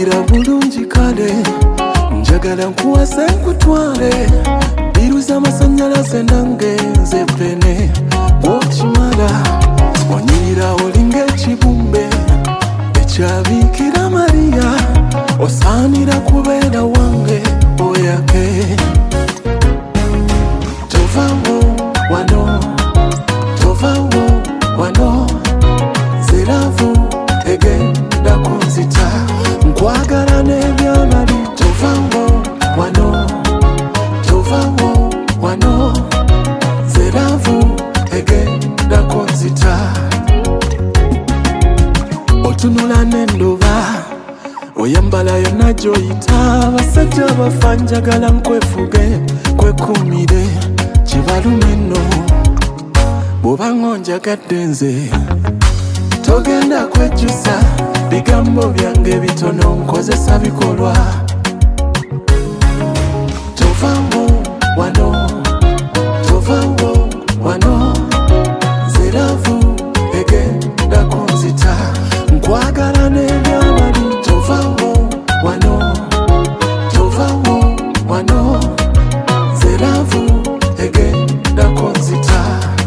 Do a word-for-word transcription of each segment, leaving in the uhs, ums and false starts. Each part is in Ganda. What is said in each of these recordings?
Mpulira bulungi kale njagala nkuwase nkutwale biruza amasanyalaze nange nze pene bw'okimala onyirira olinga ekibumbe ekyabiikira Mariya osaanira kubeera wange oyake tovaawo wano tovaawo wano ziravu egenda kunzita nkwagala n'ebyabali tovaawo wano tovaawo wano ziravu egenda kunzita otunula n'endoba oyambala yonna gy'oyita abasajja bafa njagala nkwefuge kwekumire kibalume nno bw'oba ngonjagadde nze togenda kwejjusa bigambo byange bitono nkozesa bikolwa tovaawo wano tovaawo wano ziravu egenda kunzita nkwagala n'ebyabali tovaawo wano tovaawo wano ziravu egenda kunzita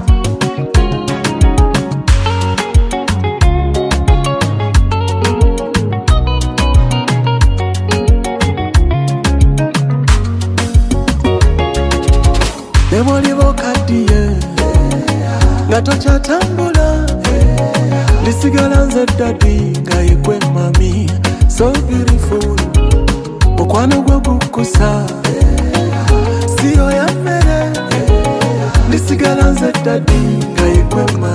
nebwoliba okaddiye nga tokyatambula ndisigala nze ddadi nga yegwe mami so beautiful mukwano gwe gukusa siyo ya mmere ndisigala nze ddadi nga yegwe mami